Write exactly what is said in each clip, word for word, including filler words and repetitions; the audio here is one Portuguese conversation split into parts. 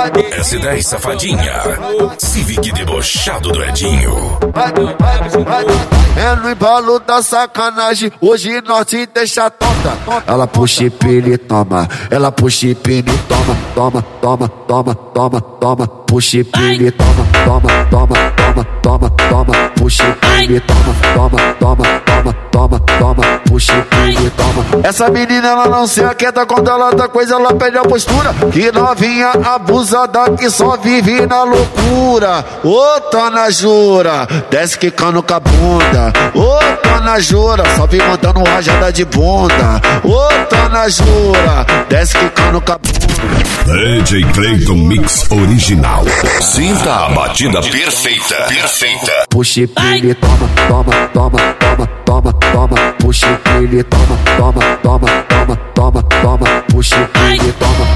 S dez safadinha, Civic debochado do Edinho. É no embalo da sacanagem, hoje nós te deixa tonta. Ela puxa e pila e toma, ela puxa e pila e toma, toma, toma, toma, toma, toma, puxa e pila e toma, toma, toma, toma, toma, toma, puxa e pila e toma, toma, toma, toma, toma, toma, puxa e pila e toma. Essa menina ela não se aquieta quando ela tá coisa, ela perde a postura. Que novinha abusada que só vive na loucura. Ô, tá na jura, desce quicando com a bunda. Ô, tá na jura, só vem mandando rajada de bunda. Ô, tá na jura, desce quicando com a bunda. D J Clayton Mix Original. Sinta a batida perfeita, perfeita. Puxa e pila e toma, toma, toma, toma, toma, toma, puxa e pila e toma, toma, toma, toma, toma, toma, puxa e pila e toma.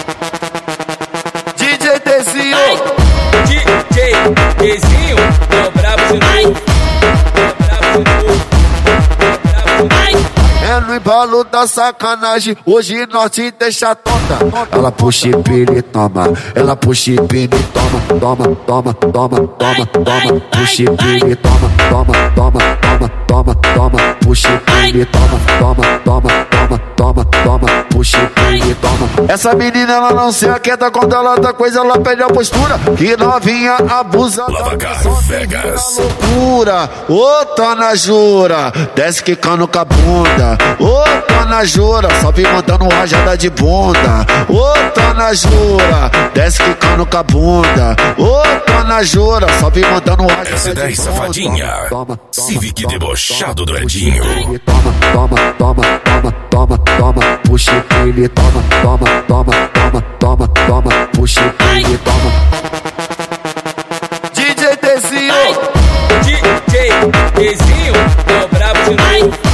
D J Tezinho, D J Tezinho, tô bravo de novo, tô bravo de novo, tô bravo de novo. é no embalo da sacanagem, hoje nós te deixa tonta. Ela puxa e pila e toma, ela puxa e pila e toma, toma, toma, toma, toma, toma, puxa e pila e toma, toma, toma, toma, toma, toma, puxa e pila e toma, toma, toma, toma, toma, toma, puxa e pila e toma. Essa menina ela não se aquieta quando ela tá coisa, ela perde a postura. Que novinha abusa Lavacar Vegas. loucura. Ô, tá na jura, desce quicando com a bunda. Ô, tá na jura, só vem mandando rajada de bunda. Ô, tá na jura, desce quicando com a bunda. Ô, tá na jura, só vem mandando rajada de bunda. S dez safadinha, Civic debochado do Edinho. Toma, toma, toma, toma, toma, toma, puxa e pila e toma, toma, toma, toma, toma, toma, puxa e pila e toma. D J Tezinho, D J Tezinho, tô bravo de novo.